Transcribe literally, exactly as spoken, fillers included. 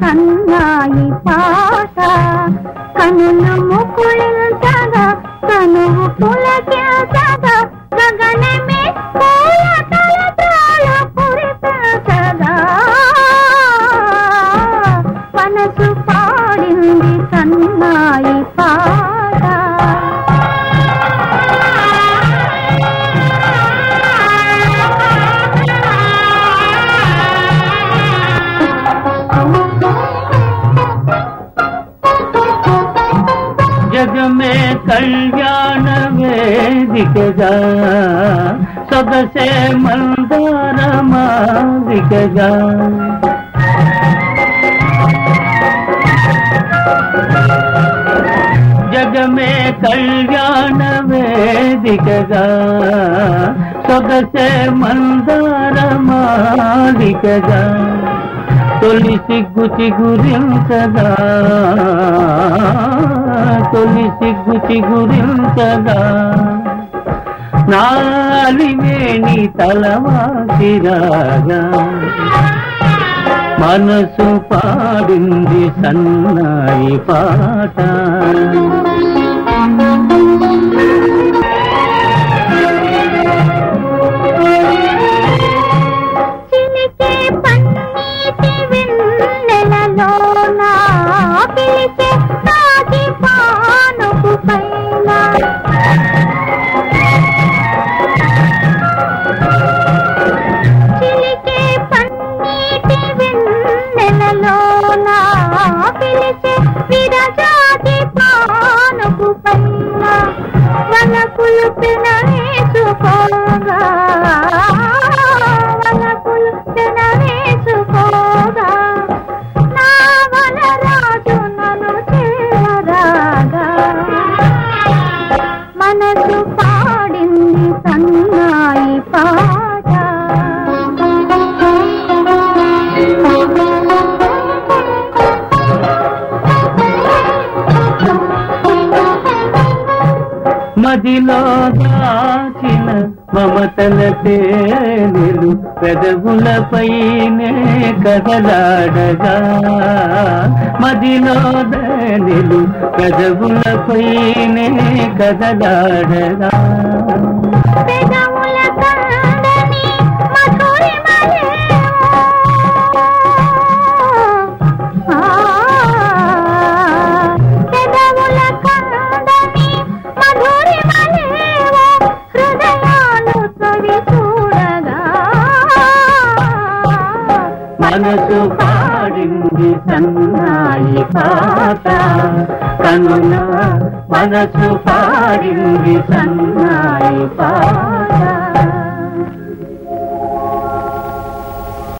సన్నాయి పాట కనులు ముకుళించగా కనువు పులకించగా గగనమే పూల తలత్రాల పురిపించగా మనసు పాడింది సన్నాయి పాట. जग में कल्याण वेदिकगा सबसे मंदार मादिकगा जग में कल्याण वेदिकगा सबसे मंदार मादिकगा తొలి సిగ్గు చిగురించగా తొలి సిగ్గు చిగురించగా నాలివేణి తలవాసిరాగా మనసు పాడింది సన్నాయి పాట. మనసు పాడింది సన్నాయి పాట. మదిలో దాచిన మమతల తేనెలు పెదవులపైనే కదలాడగా మదిలో దానెలు పెదవులపైనే కదలాడగా మనసు పాడింది సన్నాయి పాట కనుల మనసు పాడింది సన్నాయి పాట.